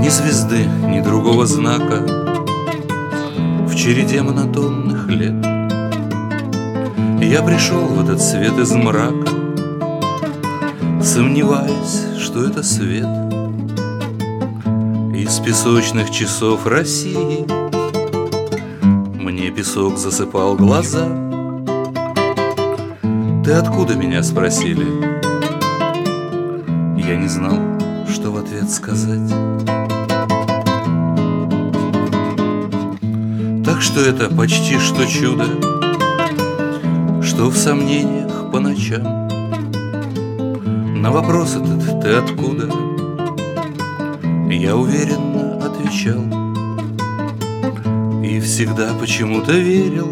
Ни звезды, ни другого знака в череде монотонных лет. Я пришел в этот свет из мрака, сомневаясь, что это свет. Из песочных часов России мне песок засыпал глаза. «Ты откуда?» — меня спросили. Я не знал, что в ответ сказать. Так что это почти что чудо, что в сомнениях по ночам на вопрос этот «ты откуда?» я уверенно отвечал. И всегда почему-то верил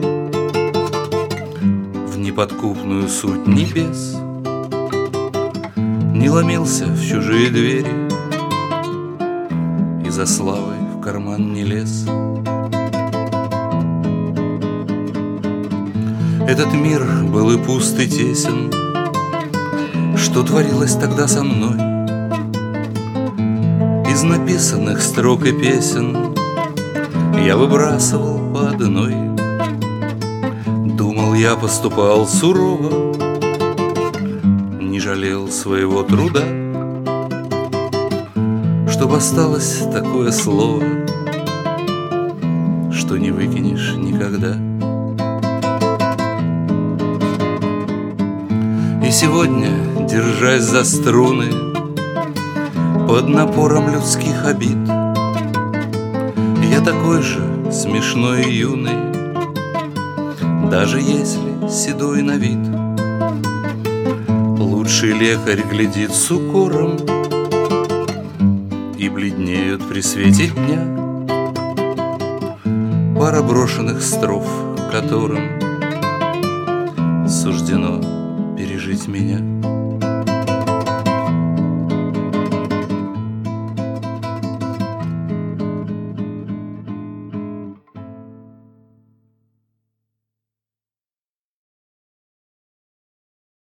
в неподкупную суть небес, не ломился в чужие двери и за славой в карман не лез. Этот мир был и пуст, и тесен. Что творилось тогда со мной? Из написанных строк и песен я выбрасывал по одной. Думал, я поступал сурово, не жалел своего труда, чтоб осталось такое слово, что не выкинешь никогда. И сегодня, держась за струны под напором людских обид, я такой же смешной и юный, даже если седой на вид. Лучший лекарь глядит с укором, и бледнеют при свете дня пара брошенных строф, которым суждено пережить меня.